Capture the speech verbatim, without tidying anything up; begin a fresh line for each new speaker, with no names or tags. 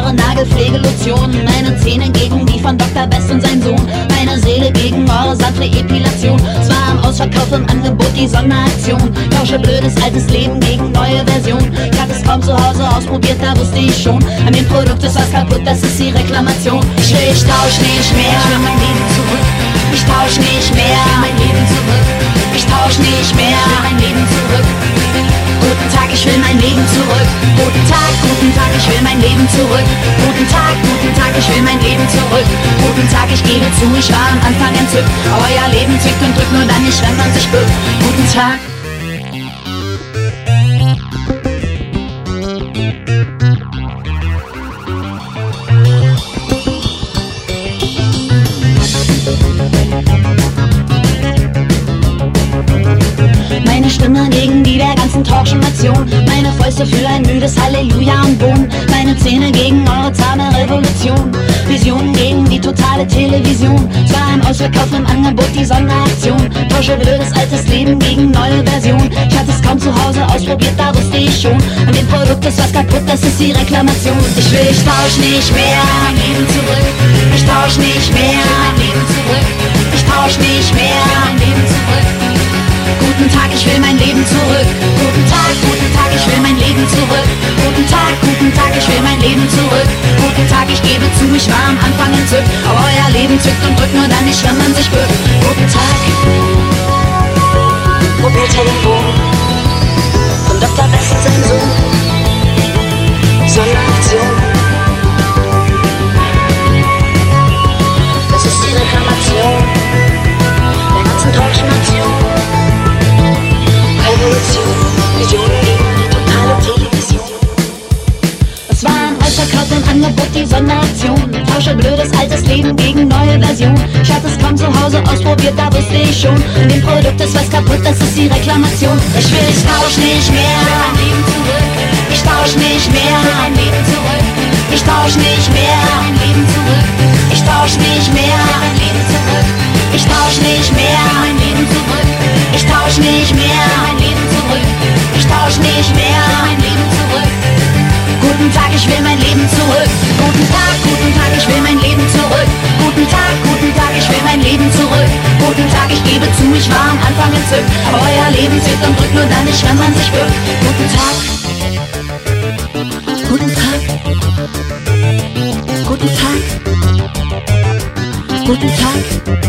eure Nagelpflegelotion. Meine Zähne gegen die von Doktor Best und sein Sohn. Meine Seele gegen eure sanfte Epilation. Es war im Ausverkauf im Angebot die Sonderaktion. Tausche blödes altes Leben gegen neue Version. Ich hatte es kaum zu Hause ausprobiert, da wusste ich schon, an dem Produkt ist was kaputt, das ist die Reklamation. Ich will, ich tausch nicht mehr, ich will mein Leben zurück. Ich tausch nicht mehr, ich will mein Leben zurück. Ich tausch nicht mehr, ich will mein Leben zurück. Guten Tag, ich will mein Leben zurück. Guten Tag, guten Tag, ich will mein Leben zurück. Guten Tag, guten Tag, ich will mein Leben zurück. Guten Tag, ich gebe zu, ich war am Anfang entzückt. Euer Leben zwickt und drückt nur dann nicht, wenn man sich bückt. Guten Tag. Meine Stimme gegen die der ganzen Talkshow-Nation. Meine Fäuste für ein müdes Halleluja und Boom. Meine Zähne gegen eure zahme Revolution. Visionen gegen die totale Television. Es war im Ausverkauf im Angebot die Sonderaktion. Tausche blödes altes Leben gegen neue Version. Ich hatte es kaum zu Hause ausprobiert, da wusste ich schon, an dem Produkt ist was kaputt, das ist die Reklamation. Ich will, ich tausch nicht mehr, mein Leben zurück. Ich tausch nicht mehr, mein Leben zurück. Ich tausch nicht mehr, mein Leben zurück. Guten Tag, ich will mein Leben zurück. Guten Tag, guten Tag, ich will mein Leben zurück. Guten Tag, guten Tag, ich will mein Leben zurück. Guten Tag, ich gebe zu, ich war am Anfang entzückt. Aber euer Leben zwickt und drückt nur dann nicht, wenn man sich bückt. Guten Tag. Mobiltelefon von Doktor Best und sein Sohn. Sonderaktion. Das ist die Reklamation der ganzen deutschen Nation. Revolution, Visionen gegen die totale Television. Es war ein Ausverkauf im Angebot die Sonderaktion. Tausche blödes altes Leben gegen neue Version. Ich hatte es kaum zu Hause ausprobiert, da wusste ich schon, an dem Produkt ist was kaputt, das ist die Reklamation. Ich will, ich tausch nicht mehr, mein Leben zurück. Ich tausch nicht mehr, mein Leben zurück. Ich tausch nicht mehr, mein Leben zurück. Ich tausch nicht mehr, mein Leben zurück. Ich tausch nicht mehr, mein Leben zurück. Ich tausch nicht mehr, mein Leben zurück. Ich tausch nicht mehr, mein Leben zurück. Guten Tag, ich will mein Leben zurück. Guten Tag, guten Tag, ich will mein Leben zurück. Guten Tag, guten Tag, ich will mein Leben zurück. Guten Tag, ich gebe zu, ich war am Anfang entzückt. Aber euer Leben zählt und drückt nur dann nicht, wenn man sich bückt. Guten Tag. Guten Tag. Guten Tag. Guten Tag.